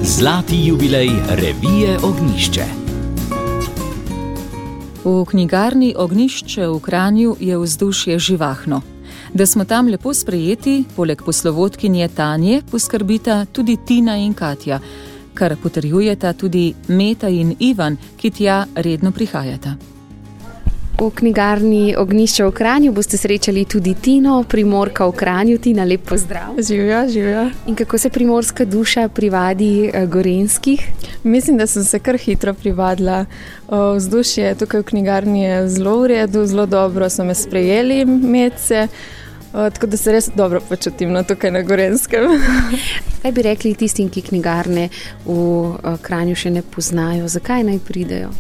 Zlati jubilej revije Ognjišče. V knjigarni Ognjišče v Kranju je vzdušje živahno. Da smo tam lepo sprejeti, poleg poslovodkinje Tanje poskrbita tudi Tina in Katja, kar potrjujeta tudi Meta in Ivan, ki tja redno prihajata. V knjigarni Ognjišče v Kranju boste srečali tudi Tino, Primorka v Kranju. Tina, lep pozdrav. Živijo. In kako se primorska duša privadi gorenjskih? Mislim, da sem se kar hitro privadila. Vzdušje tukaj v knjigarni je zelo v redu, zelo dobro so me sprejeli medse, tako da se res dobro počutim tukaj na Gorenjskem. Kaj bi rekli tistim, ki knjigarne v Kranju še ne poznajo? Zakaj naj pridejo?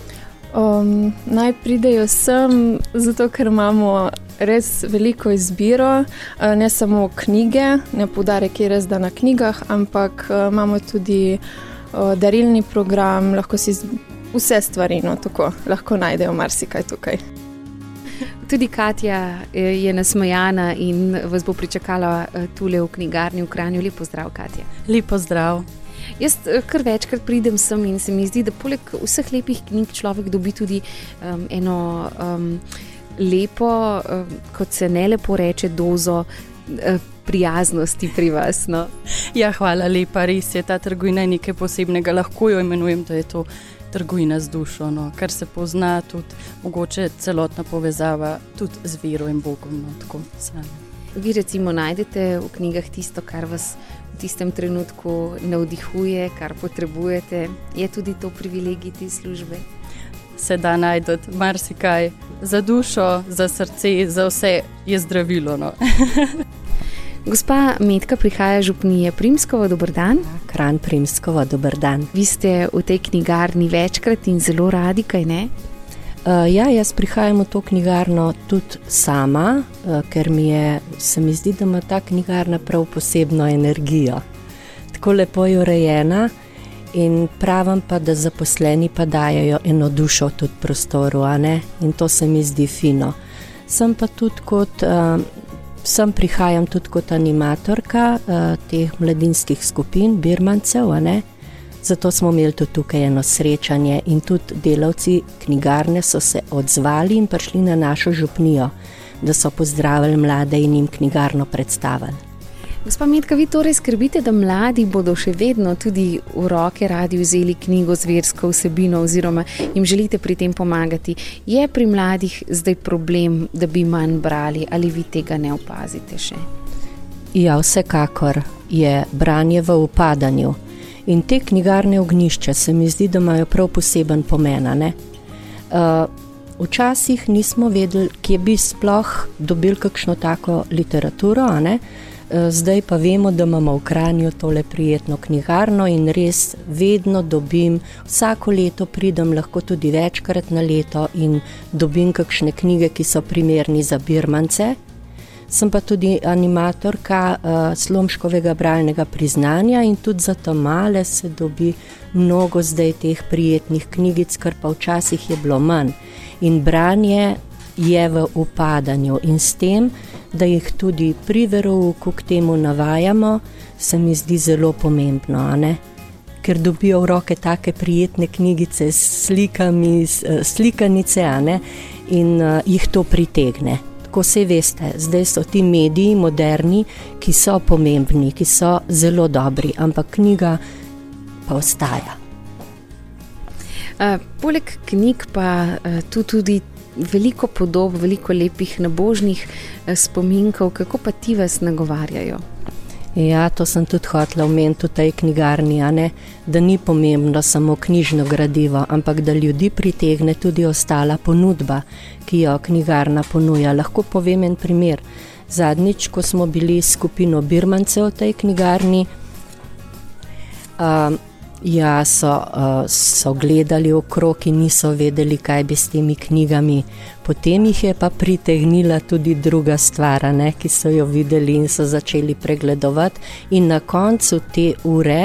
Naj pridejo sem, zato ker imamo res veliko izbiro, ne samo knjige, ne poudarek je res, da na knjigah, ampak imamo tudi darilni program, lahko si vse stvari, tako, lahko najdejo marsikaj tukaj. Tudi Katja je nasmejana in vas bo pričakala tule v knjigarni v Kranju. Lep pozdrav, Katja. Lep pozdrav. Jaz kar večkrat pridem sem in se mi zdi, da poleg vseh lepih knjig človek dobi tudi eno lepo, kot se ne lepo reče, dozo prijaznosti pri vas. No? Ja, hvala lepa, res je, ta trgovina je nekaj posebnega, lahko jo imenujem, da je to trgovina z dušo, no? Kar se pozna tudi mogoče celotna povezava tudi z vero in Bogom. No? Tako sami. Vi recimo najdete v knjigah tisto, kar vas v tistem trenutku navdihuje, kar potrebujete. Je tudi to privilegij te službe? Se da najdete marsikaj. Za dušo, za srce, za vse je zdravilo. No. Gospa Metka prihaja iz župnije Primskovo, dober dan. Kranj Primskovo, dober dan. Vi ste v tej knjigarni večkrat in zelo radi, kaj ne? Ja, jaz prihajam v to knjigarno tudi sama, ker se mi zdi, da ima ta knjigarna prav posebno energijo. Tako lepo je urejena in pravim pa, da zaposleni pa dajajo eno dušo tudi prostoru, a ne? In to se mi zdi fino. Sem prihajam tudi kot animatorka teh mladinskih skupin, birmancev, a ne? Zato smo imeli tudi tukaj eno srečanje in tudi delavci knjigarne so se odzvali in prišli na našo župnijo, da so pozdravili mlade in jim knjigarno predstavili. Gospa Metka, vi torej skrbite, da mladi bodo še vedno tudi v roke radi vzeli knjigo z versko vsebino oziroma jim želite pri tem pomagati. Je pri mladih zdaj problem, da bi manj brali ali vi tega ne opazite še? Ja, vsekakor je branje v upadanju. In te knjigarne Ognjišče se mi zdi, da imajo prav poseben pomen, ne? Včasih nismo vedeli, kje bi sploh dobili kakšno tako literaturo, ne? Zdaj pa vemo, da imamo v Kranju tole prijetno knjigarno in res vedno dobim, vsako leto pridem, lahko tudi večkrat na leto in dobim kakšne knjige, ki so primerni za birmance. Sem pa tudi animatorka Slomškovega bralnega priznanja in tudi za ta male se dobi mnogo zdaj teh prijetnih knjigic, kar pa včasih je bilo manj. In branje je v upadanju in s tem, da jih tudi pri verouku k temu navajamo, se mi zdi zelo pomembno, a ne? Ker dobijo v roke take prijetne knjigice s slikami, slikanice, a ne? In jih to pritegne. Ko se veste, zdaj so ti mediji moderni, ki so pomembni, ki so zelo dobri, ampak knjiga pa ostaja. Poleg knjig pa tu tudi veliko podob, veliko lepih nabožnih spominkov. Kako pa ti vas nagovarjajo? Ja, to sem tudi hotela omeniti v tej knjigarni, a ne? Da ni pomembno samo knjižno gradivo, ampak da ljudi pritegne tudi ostala ponudba, ki jo knjigarna ponuja. Lahko povem en primer. Zadnjič, ko smo bili s skupino birmancev v tej knjigarni, so gledali okrog in niso vedeli, kaj bi s temi knjigami. Potem jih je pa pritegnila tudi druga stvar, ne, ki so jo videli in so začeli pregledovati. In na koncu te ure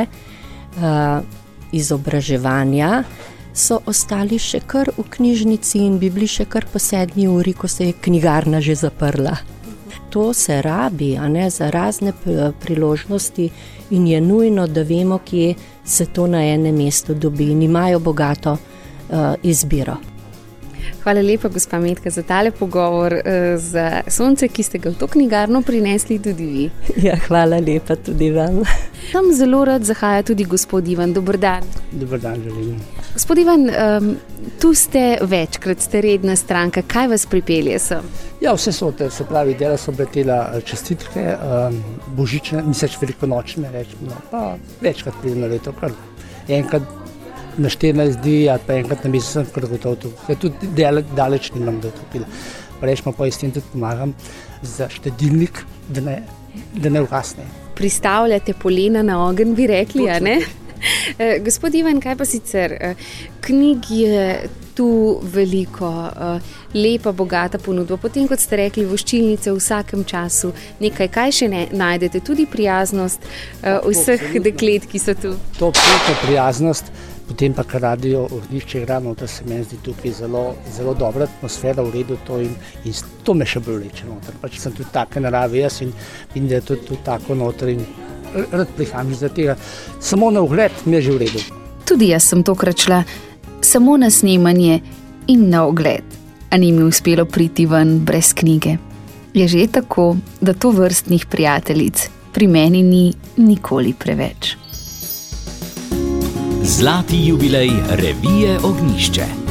izobraževanja so ostali še kar v knjižnici in bi bili še kar po 7. uri, ko se je knjigarna že zaprla. to se rabi, a ne, za razne priložnosti in je nujno, da vemo, kje se to na enem mestu dobi in imajo bogato izbiro. Hvala lepa, gospa Metka, za tale pogovor, za sonce, ki ste ga v to knjigarno prinesli tudi vi. Ja, hvala lepa tudi vam. Tam zelo rad zahaja tudi gospod Ivan. Dober dan. Dober dan, želim. Gospod Ivan, tu ste večkrat, ste redna stranka. Kaj vas pripelje sem? Ja, vse sote, se pravi, dela so obletela čestitke, božične, misleč velikonočne, rečemo, pa večkrat pridem na leto, kar enkrat na 14 dni, ali pa enkrat na mesec sem kar gotov tu. Tudi daleč nimam, da to pila. Rečemo pa s tem tudi pomagam za štedilnik, da ne ugasne. Pristavljate polena na ogenj, bi rekli, a ne? Gospod Ivan, kaj pa sicer? Knjig je tu veliko, lepa, bogata ponudba. Potem, kot ste rekli, voščilnice v vsakem času. Nekaj, kaj še ne najdete? Tudi prijaznost vseh deklet, ki so tu. To prijaznost, potem pa kar Radio Ognjišče igramo, da se meni zdi tukaj zelo dobra atmosfera, v redu to in to me še bolj leče noter. Pač sem tudi take narave jaz in da je tudi tako noter in rad prihajam za tega. Samo na ogled mi je že v redu. Tudi jaz sem tokrat šla samo na snemanje in na ogled, a ni mi uspelo priti ven brez knjige. Je že tako, da to vrstnih prijateljic pri meni ni nikoli preveč. Zlati jubilej revije Ognjišče.